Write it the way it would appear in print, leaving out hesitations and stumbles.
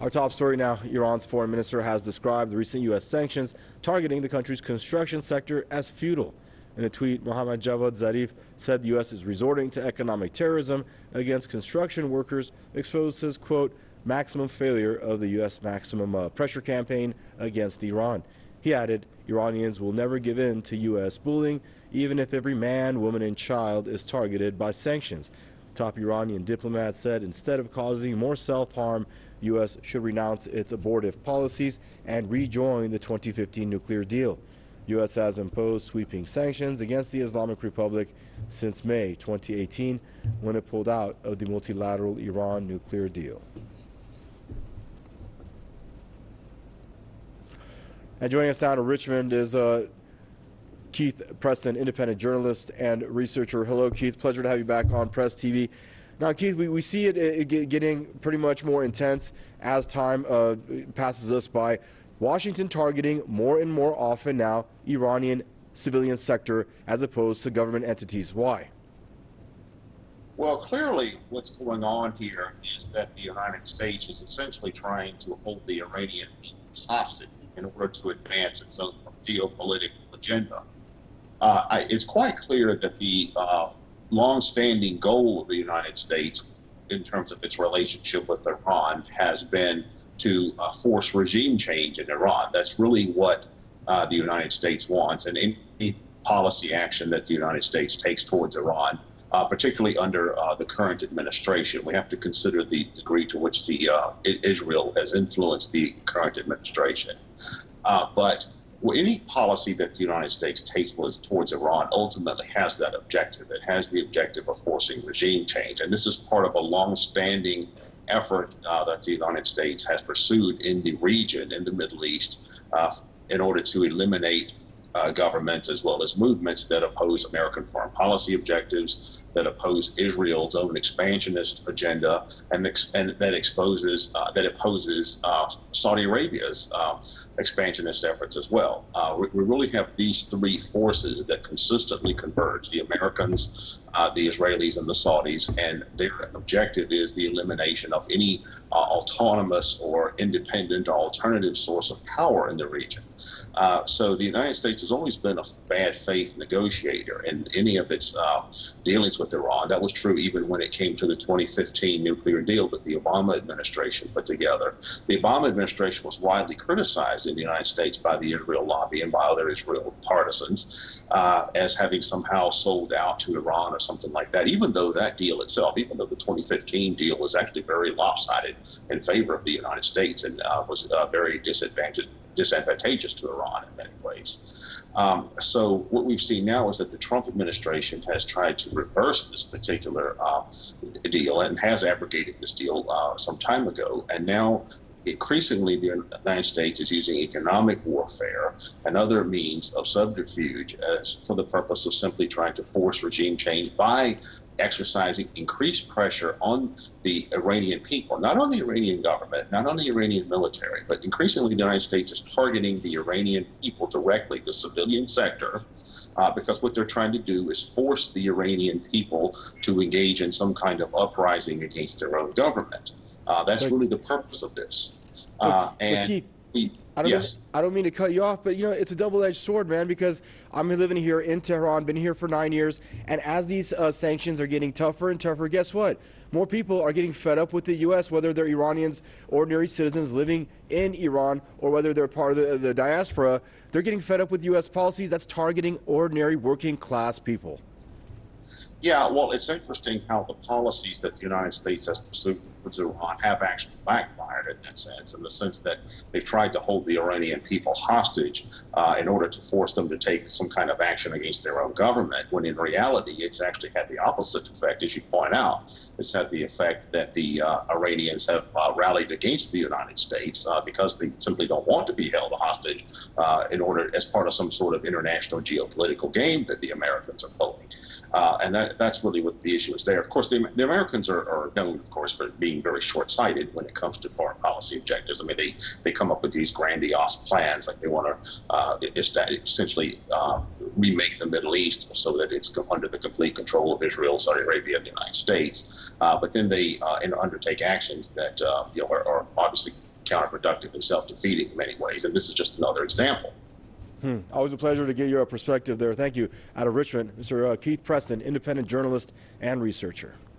Our top story now, Iran's foreign minister has described the recent U.S. sanctions targeting the country's construction sector as futile. In a tweet, Mohammad Javad Zarif said the U.S. is resorting to economic terrorism against construction workers, exposed as, quote, maximum failure of the U.S. maximum pressure campaign against Iran. He added, Iranians will never give in to U.S. bullying, even if every man, woman, and child is targeted by sanctions. Top Iranian diplomat said instead of causing more self-harm, U.S. should renounce its abortive policies and rejoin the 2015 nuclear deal. U.S. has imposed sweeping sanctions against the Islamic Republic since May 2018, when it pulled out of the multilateral Iran nuclear deal. And joining us now to Richmond is Keith Preston, independent journalist and researcher. Hello, Keith. Pleasure to have you back on Press TV. Now, Keith, we see it getting pretty much more intense as time passes us by. Washington targeting more and more often now Iranian civilian sector as opposed to government entities. Why? Well, clearly what's going on here is that the United States is essentially trying to hold the Iranian people hostage in order to advance its own geopolitical agenda. It's quite clear that the long-standing goal of the United States in terms of its relationship with Iran has been to force regime change in Iran. That's really what the United States wants, and any policy action that the United States takes towards Iran, particularly under the current administration. We have to consider the degree to which Israel has influenced the current administration. But any policy that the United States takes towards Iran ultimately has that objective. It has the objective of forcing regime change. And this is part of a long-standing effort that the United States has pursued in the region, in the Middle East, in order to eliminate governments as well as movements that oppose American foreign policy objectives, that oppose Israel's own expansionist agenda, and that opposes Saudi Arabia's expansionist efforts as well. We really have these three forces that consistently converge: the Americans, the Israelis, and the Saudis, and their objective is the elimination of any autonomous or independent or alternative source of power in the region. So the United States has always been a bad faith negotiator in any of its dealings with Iran. That was true even when it came to the 2015 nuclear deal that the Obama administration put together. The Obama administration was widely criticized in the United States by the Israel lobby and by other Israel partisans as having somehow sold out to Iran or something like that, even though that deal itself, even though the 2015 deal was actually very lopsided in favor of the United States and was very disadvantageous to Iran in many ways. So what we've seen now is that the Trump administration has tried to reverse this particular deal and has abrogated this deal some time ago. And now increasingly the United States is using economic warfare and other means of subterfuge for the purpose of simply trying to force regime change by exercising increased pressure on the Iranian people, not on the Iranian government, not on the Iranian military, but increasingly the United States is targeting the Iranian people directly, the civilian sector, because what they're trying to do is force the Iranian people to engage in some kind of uprising against their own government. That's really the purpose of this. I don't mean to cut you off, but it's a double-edged sword, man, because I'm living here in Tehran, been here for 9 years, and as these sanctions are getting tougher and tougher, guess what? More people are getting fed up with the U.S., whether they're Iranians, ordinary citizens living in Iran, or whether they're part of the diaspora. They're getting fed up with U.S. policies that's targeting ordinary working-class people. Yeah, well, it's interesting how the policies that the United States has pursued towards Iran have actually backfired in that sense, in the sense that they've tried to hold the Iranian people hostage in order to force them to take some kind of action against their own government, when in reality it's actually had the opposite effect, as you point out. It's had the effect that the Iranians have rallied against the United States because they simply don't want to be held hostage in order, as part of some sort of international geopolitical game that the Americans are pulling. And that's really what the issue is there. Of course, the Americans are known, of course, for being very short-sighted when it comes to foreign policy objectives. I mean, they come up with these grandiose plans, like they want to essentially remake the Middle East so that it's under the complete control of Israel, Saudi Arabia, and the United States. But then they undertake actions that are obviously counterproductive and self-defeating in many ways. And this is just another example. Always a pleasure to get your perspective there. Thank you. Out of Richmond, Mr. Keith Preston, independent journalist and researcher.